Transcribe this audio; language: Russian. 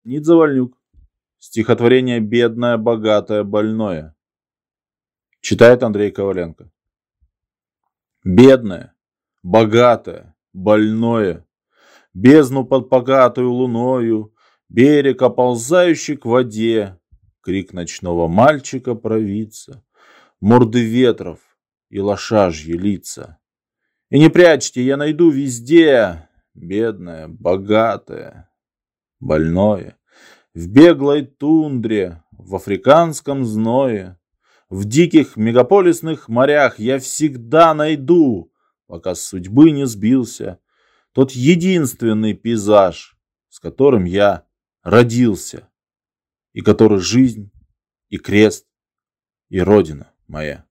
Нидзе-Вальнюк. Стихотворение «Бедное, богатое, больное». Читает Андрей Коваленко. Бедное, богатое, больное, бездну под покатую луною, берег, оползающий к воде, крик ночного мальчика-провидца, морды ветров и лошажьи лица. И не прячьте, я найду везде бедное, богатое, больное, в беглой тундре, в африканском зное, в диких мегаполисных морях я всегда найду, пока с судьбы не сбился, тот единственный пейзаж, с которым я родился, и который жизнь, и крест, и родина моя.